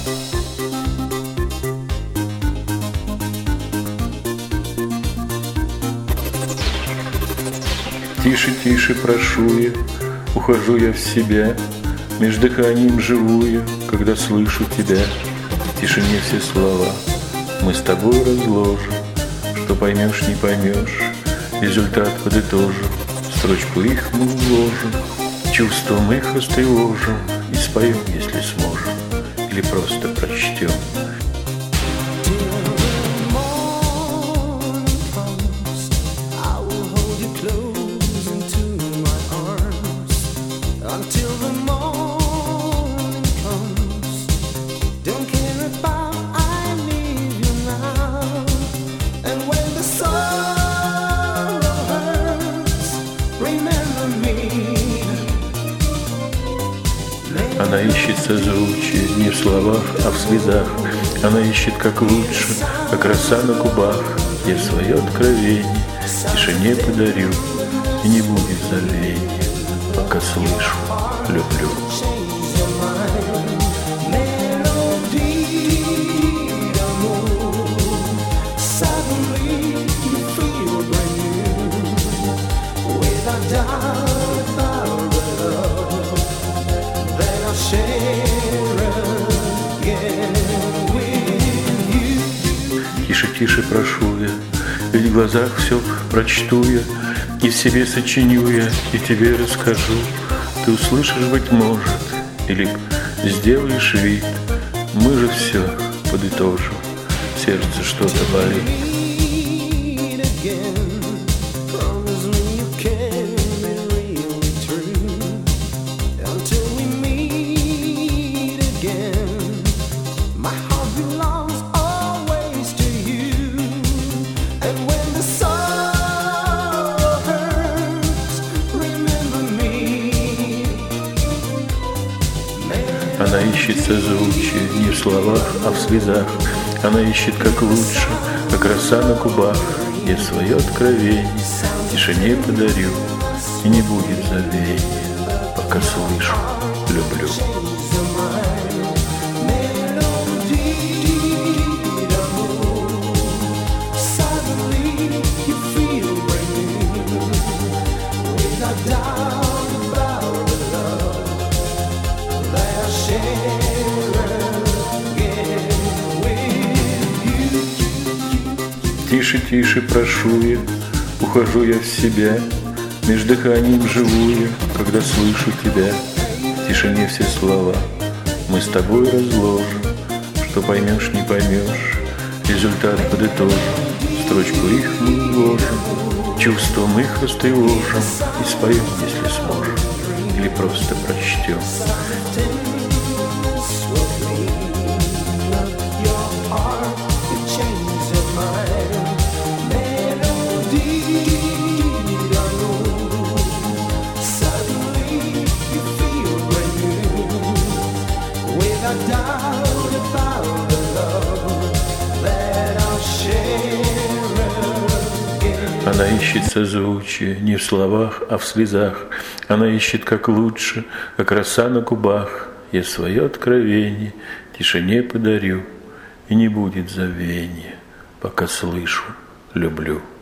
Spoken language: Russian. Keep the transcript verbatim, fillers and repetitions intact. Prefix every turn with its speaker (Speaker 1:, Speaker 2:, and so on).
Speaker 1: Тише, тише, прошу я, ухожу я в себя, меж дыханием живу я, когда слышу тебя. В тишине все слова мы с тобой разложим, что поймешь, не поймешь, результат подытожим, строчку их мы вложим, чувством их растревожим и споем, если сможем, или просто прочтем.
Speaker 2: Until the morning comes, don't care about I leave you now. And when the sorrow hurts, remember me.
Speaker 1: Она ищет созвучие не в словах, а в слезах. Она ищет как лучше, как роса на губах. Я свое откровение тишине подарю, и не будет забвения, пока слышу, люблю. Тише, тише, прошу я, ведь в глазах все прочту я, и в себе сочиню я, и тебе расскажу. Ты услышишь, быть может, или сделаешь вид. Мы же все подытожим, сердце что-то болит. Она ищет созвучие не в словах, а в слезах. Она ищет как лучше, как роса на губах. Я свое откровение тишине подарю, и не будет забвения, пока слышу, люблю. Тише, тише, прошу я, ухожу я в себя, меж дыханием живу я, когда слышу тебя. В тишине все слова мы с тобой разложим, что поймешь, не поймешь, результат подытожим, строчку их мы вложим, чувством их растревожим и споем, если сможем, или просто прочтем. Она ищет созвучие не в словах, а в слезах. Она ищет как лучше, как роса на губах. Я свое откровение тишине подарю, и не будет забвения, пока слышу, люблю.